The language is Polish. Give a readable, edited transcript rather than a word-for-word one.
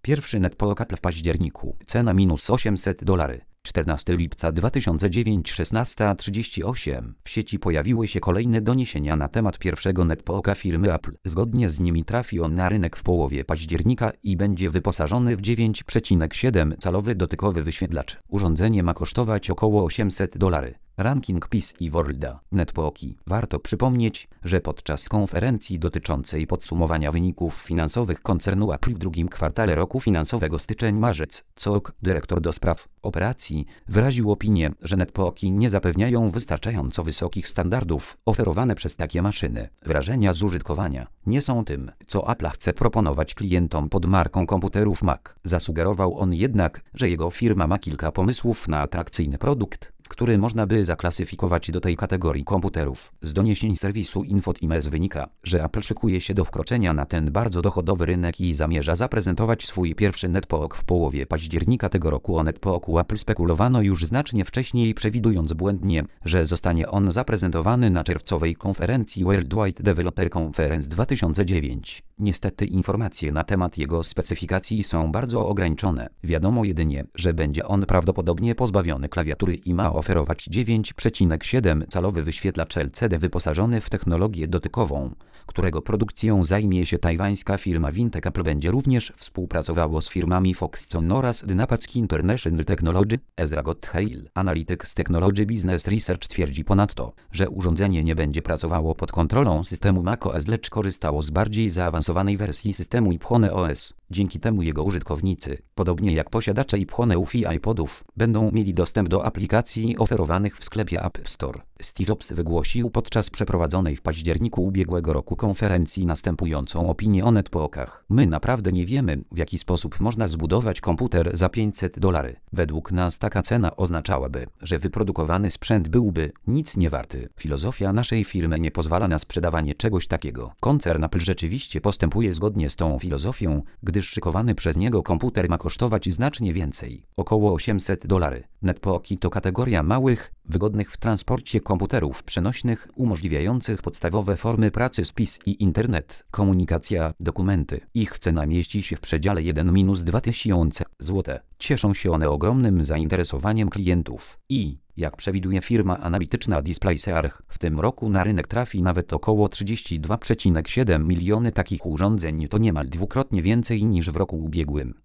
Pierwszy netbook Apple w październiku. Cena -$800. 14 lipca 2009 16:38. W sieci pojawiły się kolejne doniesienia na temat pierwszego netbooka firmy Apple. Zgodnie z nimi trafi on na rynek w połowie października i będzie wyposażony w 9,7-calowy dotykowy wyświetlacz. Urządzenie ma kosztować około $800. Ranking PC Worlda. Netbooki. Warto przypomnieć, że podczas konferencji dotyczącej podsumowania wyników finansowych koncernu Apple w drugim kwartale roku finansowego styczeń-marzec, COC, dyrektor do spraw operacji, wyraził opinię, że netbooki nie zapewniają wystarczająco wysokich standardów oferowane przez takie maszyny. Wrażenia z użytkowania nie są tym, co Apple chce proponować klientom pod marką komputerów Mac. Zasugerował on jednak, że jego firma ma kilka pomysłów na atrakcyjny produkt, który można by zaklasyfikować do tej kategorii komputerów. Z doniesień serwisu InfoTimes wynika, że Apple szykuje się do wkroczenia na ten bardzo dochodowy rynek i zamierza zaprezentować swój pierwszy netbook w połowie października tego roku. O netbooku Apple spekulowano już znacznie wcześniej, przewidując błędnie, że zostanie on zaprezentowany na czerwcowej konferencji Worldwide Developer Conference 2009. Niestety informacje na temat jego specyfikacji są bardzo ograniczone. Wiadomo jedynie, że będzie on prawdopodobnie pozbawiony klawiatury i ma oferować 9,7-calowy wyświetlacz LCD wyposażony w technologię dotykową, którego produkcją zajmie się tajwańska firma Vintech. Apple będzie również współpracowało z firmami Foxconn oraz Dynapatch International Technology. Ezra Gottheil, analityk z Technology Business Research, twierdzi ponadto, że urządzenie nie będzie pracowało pod kontrolą systemu macOS, lecz korzystało z bardziej zaawansowanej wersji systemu iPhone OS. Dzięki temu jego użytkownicy, podobnie jak posiadacze iPhone i iPodów, będą mieli dostęp do aplikacji oferowanych w sklepie App Store. Steve Jobs wygłosił podczas przeprowadzonej w październiku ubiegłego roku konferencji następującą opinię o netbookach. My naprawdę nie wiemy, w jaki sposób można zbudować komputer za $500. Według nas taka cena oznaczałaby, że wyprodukowany sprzęt byłby nic nie warty. Filozofia naszej firmy nie pozwala na sprzedawanie czegoś takiego. Koncern Apple rzeczywiście postępuje zgodnie z tą filozofią, gdyż szykowany przez niego komputer ma kosztować znacznie więcej, około $800. Netbooki to kategoria małych, wygodnych w transporcie komputerów przenośnych, umożliwiających podstawowe formy pracy, spis i internet, komunikacja, dokumenty. Ich cena mieści się w przedziale 1–2 tysiące złotych. Cieszą się one ogromnym zainteresowaniem klientów i, jak przewiduje firma analityczna DisplaySearch, w tym roku na rynek trafi nawet około 32,7 miliony takich urządzeń. To niemal dwukrotnie więcej niż w roku ubiegłym.